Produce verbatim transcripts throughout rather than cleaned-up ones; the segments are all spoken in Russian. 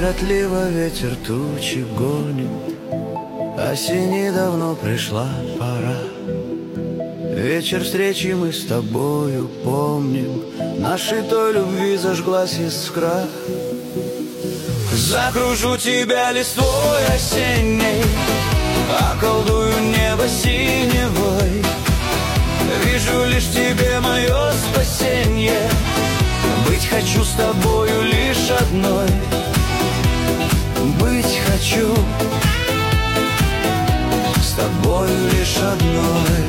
Сиротливо ветер тучи гонит, осени давно пришла пора. Вечер встречи мы с тобою помним, нашей той любви зажглась искра. Закружу тебя листвой осенней, околдую небо синевой. Вижу лишь в тебе мое спасенье, быть хочу с тобою лишь одной. Быть хочу с тобою лишь одной.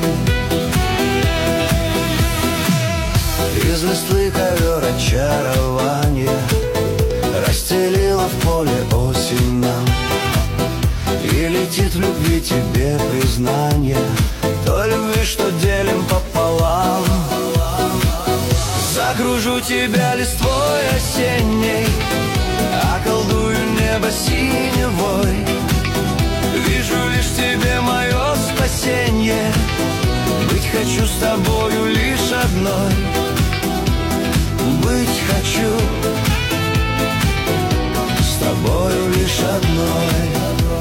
Из листвы ковер очарования расстелила в поле осень нам, и летит в любви тебе признание, той любви, что делим пополам. Закружу тебя листвой осенней, околдую небо синевой. Вижу лишь в тебе мое спасенье, быть хочу с тобою лишь одной. Быть хочу с тобою лишь одной.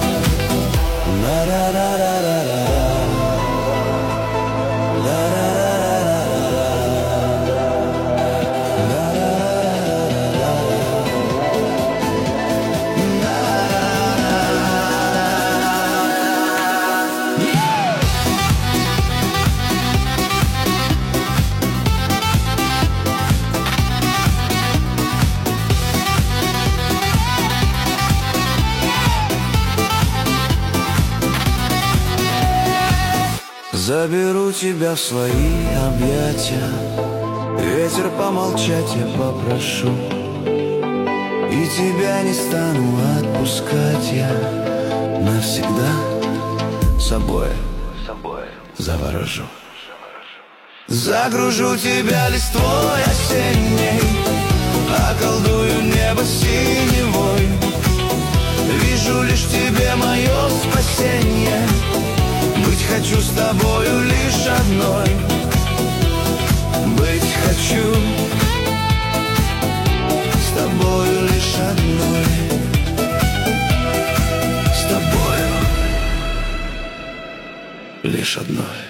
Ла-ра-ра-ра-ра-ра. Заберу тебя в свои объятия, ветер помолчать я попрошу, и тебя не стану отпускать я навсегда. Собой заворожу. Загружу тебя листвой осенней, околдую небо синевой. Вижу лишь в тебе мое спасенье, быть хочу с тобою лишь одной. Быть хочу с тобою лишь одной. С тобою лишь одной.